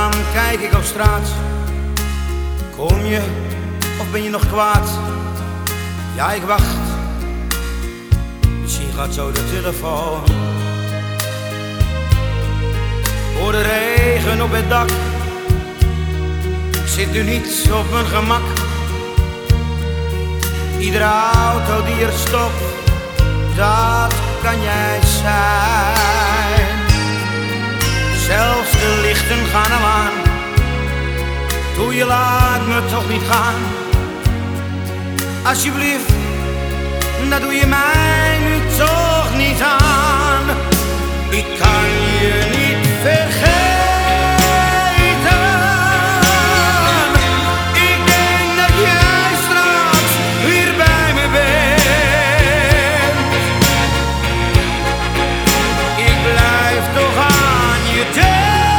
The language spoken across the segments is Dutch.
dan kijk ik op straat. Kom je of ben je nog kwaad? Ja, ik wacht. Misschien gaat zo de telefoon. Hoor de regen op het dak. Ik zit nu niet op mijn gemak. Iedere auto die er stopt, dat kan jij zijn. Zelfs de lichten gaan al aan. Doe je laat me toch niet gaan. Alsjeblieft, dat doe je mij nu toch niet aan. Ik kan je niet vergeten. Ik denk dat jij straks weer bij me bent. Ik blijf toch aan je denken.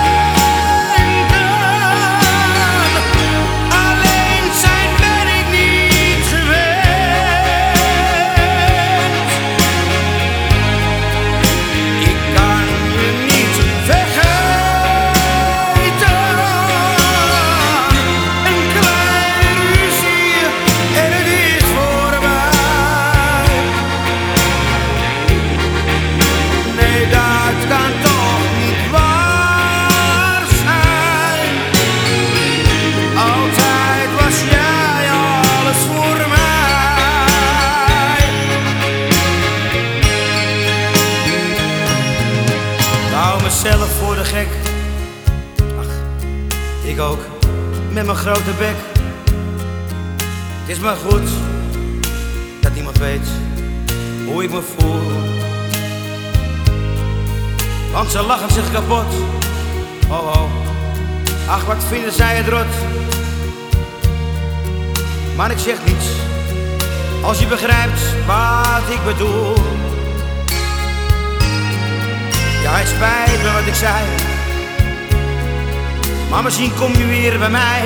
Alleen zijn ben ik niet gewend. Ik kan je niet vergeten. Een kleine ruzie en het is voorbij. Nee, dat kan toch niet waar zijn. Altijd was jij alles voor mij. Ik hou mezelf voor de gek. Ach, ik ook, met mijn grote bek. Het is maar goed dat niemand weet hoe ik me voel. Want ze lachen zich kapot. Oh oh, ach wat vinden zij het rot. Maar ik zeg niets, als je begrijpt wat ik bedoel. Ja, het spijt me wat ik zei, maar misschien kom je weer bij mij.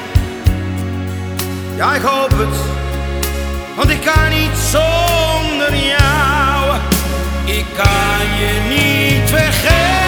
Ja, ik hoop het, want ik kan niet zonder jou. Ik kan je niet vergeten.